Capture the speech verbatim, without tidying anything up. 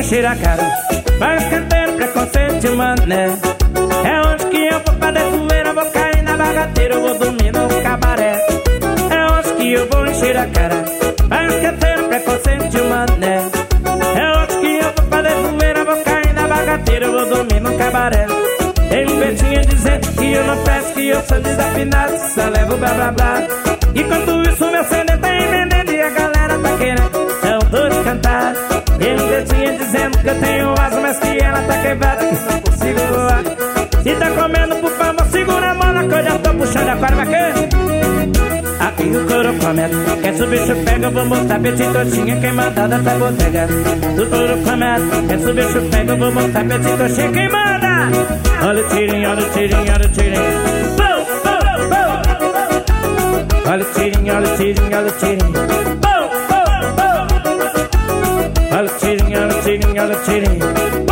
encher a cara. Vai escanteiro, preconceito de mané. É onde que eu vou fazer zoeira, vou cair na bagateira, eu vou dormir no cabaré. É onde que eu vou encher a cara. Vai escanteiro, preconceito de mané. É onde que eu vou fazer zoeira, vou cair na bagateira, eu vou dormir no cabaré. Tem um betinho dizendo que eu não peço, que eu sou desafinado, só levo blá blá blá. Enquanto isso meu C D tá emendendo e a galera tá querendo, eu tô de cantar. Tem um betinho dizendo que eu tenho asa, mas que ela tá quebrada, que não consigo voar. Se tá comendo, por favor, segura a mão na que eu já tô puxando a corda aqui. Aqui o couro comete, quer subir bicho pega, eu vou mostrar petit toxinha, quem manda da botega. O couro comete, quer subir bicho pega, eu vou mostrar petit toxinha, quem manda. Olha o tirinho, olha o tirinho, olha o tirinho. Bum, bum, bum. Olha o tirinho, olha o tirinho, olha o tirinho. Bum, bum, bum. Olha o tirinho, olha o tirinho, olha o tirinho.